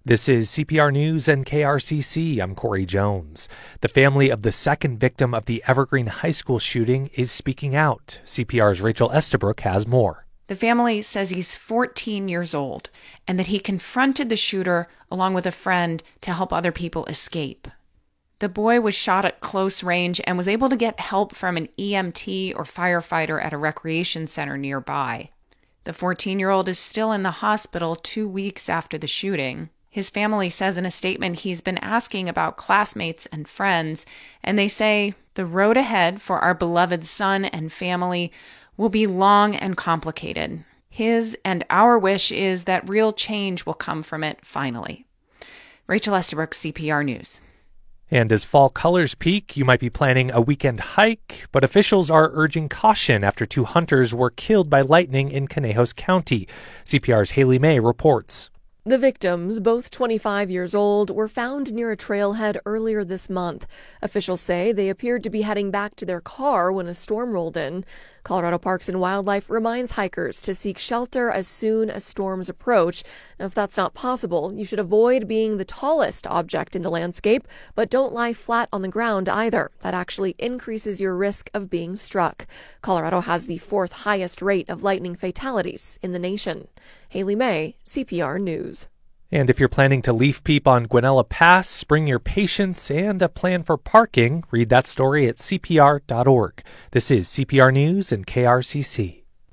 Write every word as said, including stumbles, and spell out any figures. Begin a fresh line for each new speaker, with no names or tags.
This is C P R News and K R C C. I'm Corey Jones. The family of the second victim of the Evergreen High School shooting is speaking out. C P R's Rachel Estabrook has more.
The family says he's fourteen years old and that he confronted the shooter along with a friend to help other people escape. The boy was shot at close range and was able to get help from an E M T or firefighter at a recreation center nearby. The fourteen-year-old is still in the hospital two weeks after the shooting. His family says in a statement he's been asking about classmates and friends, and they say the road ahead for our beloved son and family will be long and complicated. His and our wish is that real change will come from it finally. Rachel Estabrook, C P R News.
And as fall colors peak, you might be planning a weekend hike, but officials are urging caution after two hunters were killed by lightning in Conejos County. C P R's Haley May reports.
The victims, both twenty-five years old, were found near a trailhead earlier this month. Officials say they appeared to be heading back to their car when a storm rolled in. Colorado Parks and Wildlife reminds hikers to seek shelter as soon as storms approach. Now, if that's not possible, you should avoid being the tallest object in the landscape, but don't lie flat on the ground either. That actually increases your risk of being struck. Colorado has the fourth highest rate of lightning fatalities in the nation. Haley May, C P R News.
And if you're planning to leaf peep on Guanella Pass, bring your patience and a plan for parking. Read that story at C P R dot org. This is C P R News and K R C C.